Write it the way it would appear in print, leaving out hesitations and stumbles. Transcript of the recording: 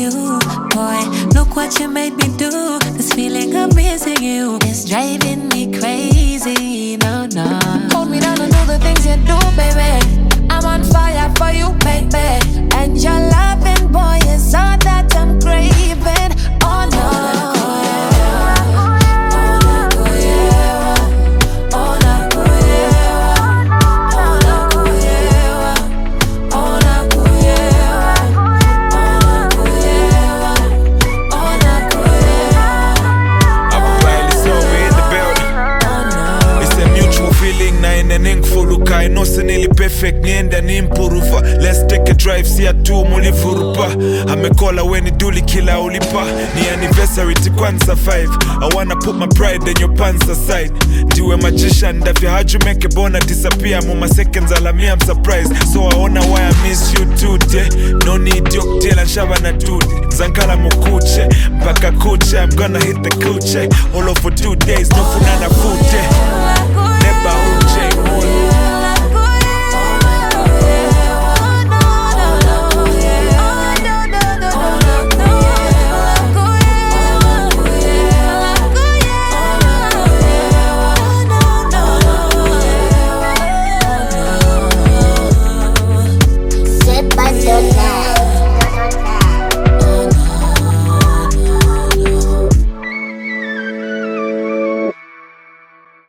you. Boy, look what you made me do. This feeling of missing you is driving me crazy. No, no. Hold me down and do the things you do, baby. I'm on fire for you, baby. And your loving, boy, is all that I'm craving. Oh, no. I know sinili perfect nienda ni improve. Let's take a drive siya tu mulivurupa. Amekola weni duli kila ulipa. Ni anniversary tikwanza 5. I wanna put my pride in your pants aside. Ndiwe magician ndafya how'd you make a bona disappear. Muma seconds alamia I'm surprised. So I wanna why I miss you today. No need yoktela nshaba na dude. Zankala mukuche mpaka kuche. I'm gonna hit the kuche all over 2 days. No funana fute.